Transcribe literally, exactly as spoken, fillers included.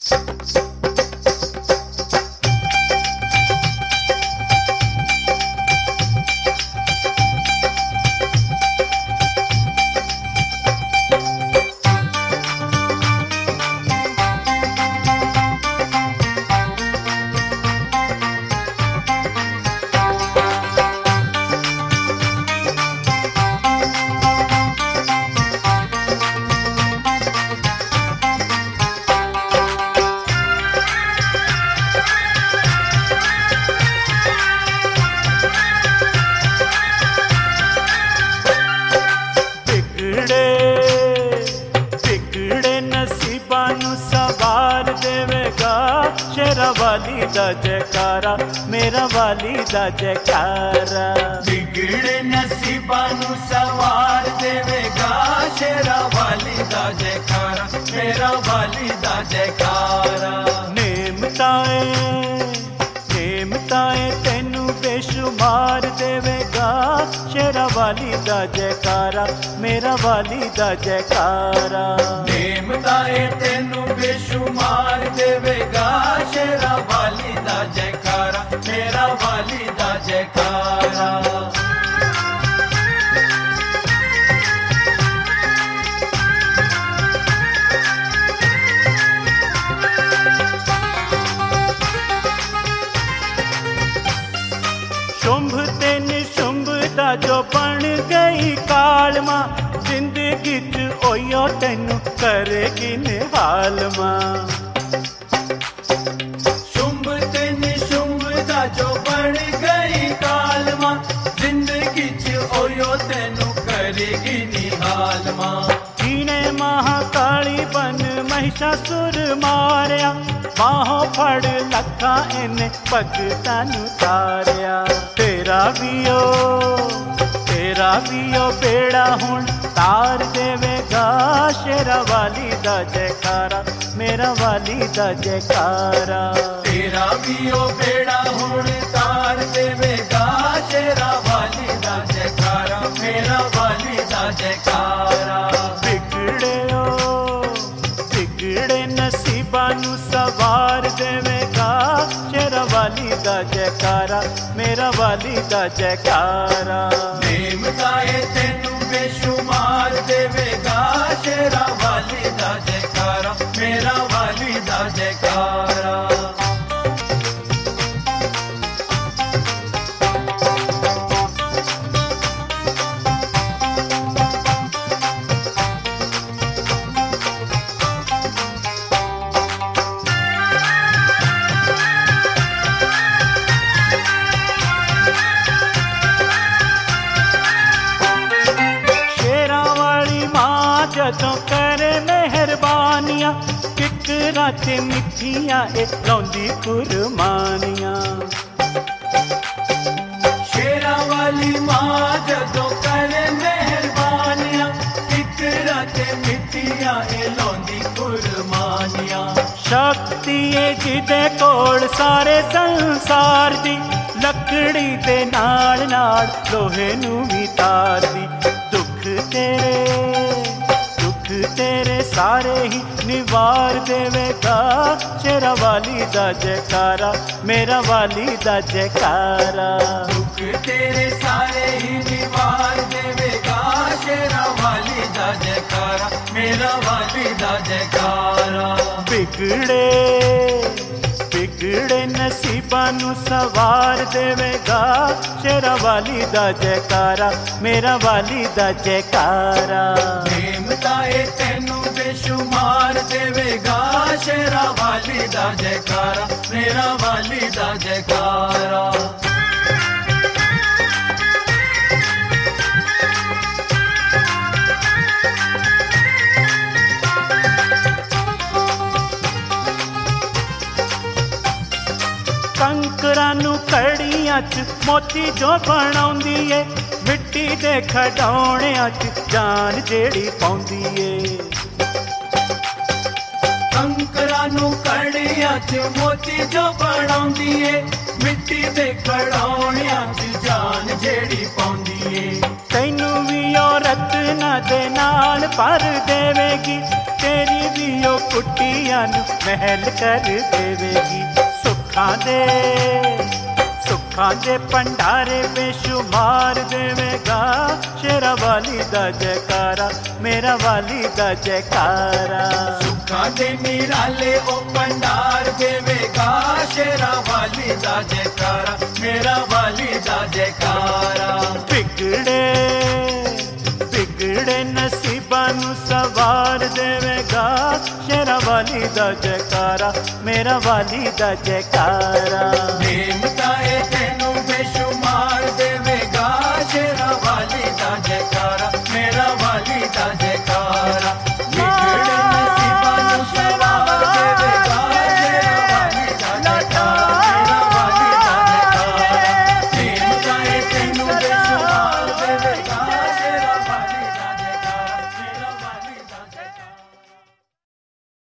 शेरा वाली दा जयकारा, मेरा वाली दा जयकारा। बिगड़े नसीबां नू सवार देवेगा, शेरा वाली दा जयकारा, मेरा वाली दा जयकारा। नेमताए नेमताए तेनू बेशुमार देवेगा, शेरा वाली दा जयकारा, मेरा वाली दा जयकारा। नेमताए तेनू बेशुमार देवेगा, शेरा वाली दा जयकारा, मेरा वाली दा जयकारा। शुंभ ते निशुंभ दा जो बन गई कालमा, जिंदगी च ओयो तेनू करेगी निहाल मां। शुंभ ते निशुंभ दा जो बन गई कालमा, जिंदगी च ओयो तेनू करेगी निहाल मां। जीने महाकाली बन महिषासुर मारिया, बाहों फड़ लखा इन्ने भगतां नू तारिया। तेरा भी ओ तेरा भी ओ बेड़ा हुण तार देवेगा, शेरा वाली दा जयकारा, मेरा वाली दा जयकारा। तेरा भी ओ बेड़ा हुण तार देवेगा, शेरा वाली दा जयकारा, मेरा वाली दा जयकारा। बिगड़े ओ बिगड़े नसीबां नू सवार देवेगा, शेरा वाली दा जयकारा, मेरा वाली दा जयकारा। नेमताए तेनू बेशुमार देवेगा, शेरा वाली दा जयकारा, मेरा वाली दा जयकारा। जदों करे मेहरबानियां, किकरां ते मिठियां ए लौंदी कुरबानियां। शेरा वाली मां जदों करे मेहरबानियां, किकरां ते मिठियां ए लौंदी कुरबानियां। शक्ति ए जिदे कोल सारे संसार दी, लकड़ी दे नाल नाल लोहे नू भी तार दी। दुख तेरे तेरे सारे ही निवार देवेगा, शेरा वाली दा जयकारा, मेरा वाली दा जयकारा। दुख तेरे सारे ही निवार देवेगा, शेरा वाली दा जयकारा, मेरा वाली दा जयकारा। बिगड़े बिगड़े नसीबां नू सवार देवेगा, शेरा वाली दा जयकारा, मेरा वाली दा जयकारा। नेमताए तेनू बेशुमार देवेगा, शेरा वाली दा जयकारा, मेरा वाली दा जयकारा। कंकरां नू कड़ियां च मोती जो बनाउंदी ए, मिट्टी दे खडौणियां च जान जेड़ी पाउंदी ए। कंकरां नू कड़ियां च मोती जो बनाउंदी ए, ਮਿੱਟੀ ਦੇ ਖੜਾਉਣਿਆਂ 'ਚ ਜਾਨ ਜਿਹੜੀ ਪਾਉਂਦੀ ਏ। ਤੈਨੂੰ ਵੀ ਉਹ ਰਤਨਾਂ ਦੇ ਨਾਲ ਭਰ ਦੇਵੇਗੀ, ਤੇਰੀ ਵੀ ਉਹ ਕੁੱਟੀਆਂ ਨੂੰ ਮਹਿਲ ਕਰ ਦੇਵੇਗੀ। ਸੁੱਖਾਂ ਦੇ ਸੁੱਖਾਂ ਦੇ ਭੰਡਾਰੇ ਬੇਸ਼ੁਮਾਰ ਦੇਵੇਗਾ, ਸ਼ੇਰਾਂ ਵਾਲੀ ਦਾ ਜੈਕਾਰਾ, ਮੇਰਾ ਵਾਲੀ ਦਾ ਜੈਕਾਰਾ। ਸੁੱਖਾਂ ਦੇ ਨਿਰਾਲੇ ਉਹ ਭੰਡਾਰ ਦੇਵੇਗਾ, ਸ਼ੇਰਾਂ ਵਾਲੀ ਦਾ ਜੈਕਾਰਾ, ਮੇਰਾ ਵਾਲੀ ਦਾ ਜੈਕਾਰਾ। ਬਿਗੜੇ ਬਿਗੜੇ ਨਸੀਬਾਂ ਨੂੰ ਸਵਾਰ ਦੇਵੇਗਾ, ਸ਼ੇਰਾਂ ਵਾਲੀ ਦਾ ਜੈਕਾਰਾ, ਮੇਰਾ ਵਾਲੀ ਦਾ ਜੈਕਾਰਾ। ਨੇਮਤਾਂ ਏ ਤੈਨੂੰ ਬੇਸ਼ੁਮਾਰ